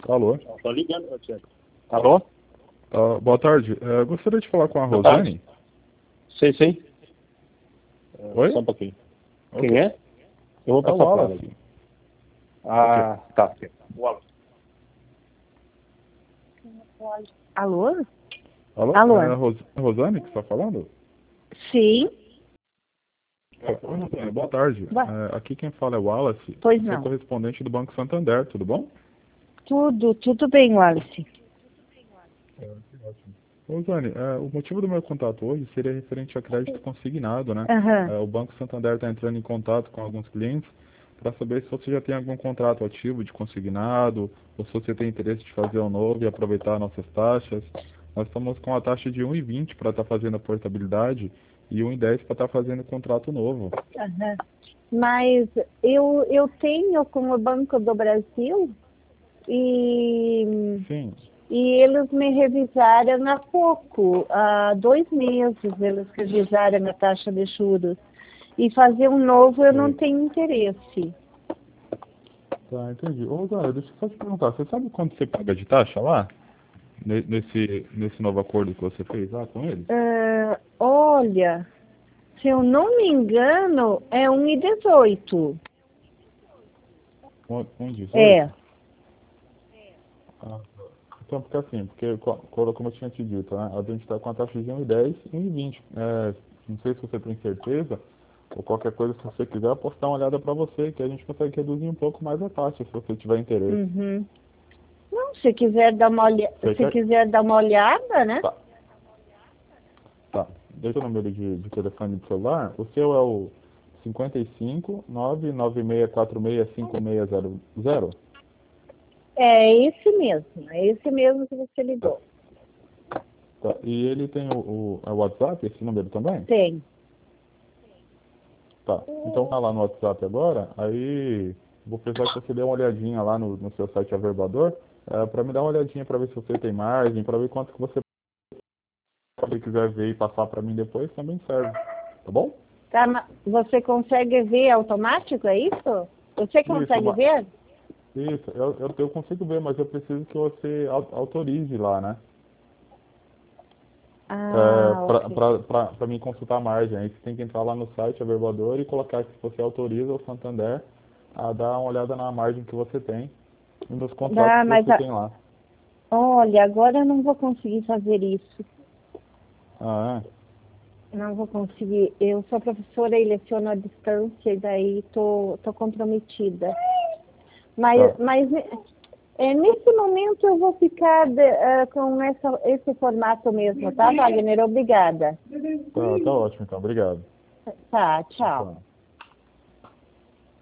Alô? Tô ligando pra você. Alô? Boa tarde. Gostaria de falar com a Boa Rosane. tarde. Sim. Oi? Só um pouquinho. Ok. Quem é? Eu vou É o passar pra ela. Wallace. Ok. Tá. Wallace. Alô? Alô? Alô? É a Rosane que está falando? Sim, Oi, Rosane, boa tarde. Aqui quem fala é o Wallace. pois Sou não. correspondente do Banco Santander, tudo bom? Tudo bem, Wallace. Ótimo. Rosane, o motivo do meu contato hoje seria referente a crédito consignado, né? Aham. O Banco Santander está entrando em contato com alguns clientes para saber se você já tem algum contrato ativo de consignado, ou se você tem interesse de fazer um novo e aproveitar nossas taxas. Nós estamos com a taxa de 1,20 para estar fazendo a portabilidade e 1,10 para estar fazendo o contrato novo. Aham. Mas eu tenho com o Banco do Brasil e, Sim. e eles me revisaram há pouco, há 2 meses eles revisaram a taxa de juros. E fazer um novo eu não tenho interesse. Tá, entendi. Ô, Rosane, deixa eu só te perguntar, você sabe quanto você paga de taxa lá? Nesse novo acordo que você fez lá com eles? Olha, se eu não me engano, é 1,18. 1,18? É. Ah, então, porque assim, como eu tinha te dito, né, a gente está com a taxa de 1,10 e 1,20. Não sei se você tem certeza, ou qualquer coisa, se você quiser, eu posso dar uma olhada para você, que a gente consegue reduzir um pouco mais a taxa, se você tiver interesse. Uhum. Não, se quiser dar uma Você quer? quiser dar uma olhada, né? Tá, tá. Deixa o número de telefone de celular. O seu é o 55 99646 5600. É esse mesmo que você Tá, ligou. tá. E ele tem o WhatsApp, esse número também? Tem. Tá. Então tá lá no WhatsApp agora, aí vou precisar que você dê uma olhadinha lá no seu site Averbador, para me dar uma olhadinha para ver se você tem margem, para ver quanto que você, se você quiser ver e passar para mim depois, também serve. Tá bom? Tá, você consegue ver automático, é isso? Você Isso, consegue ver? isso, eu consigo ver, mas eu preciso que você autorize lá, né? Ok. Para mim consultar a margem. Aí você tem que entrar lá no site Averbador e colocar que você autoriza o Santander a dar uma olhada na margem que você tem e nos contratos Dá, que mas você tem lá. olha, agora eu não vou conseguir fazer isso. Ah, Não vou conseguir. Eu sou professora e leciono à distância e daí tô comprometida. tá. Nesse momento eu vou ficar com esse formato mesmo, tá, Wagner? Obrigada. Tá ótimo, então. Obrigado. Tá, tchau. Tchau.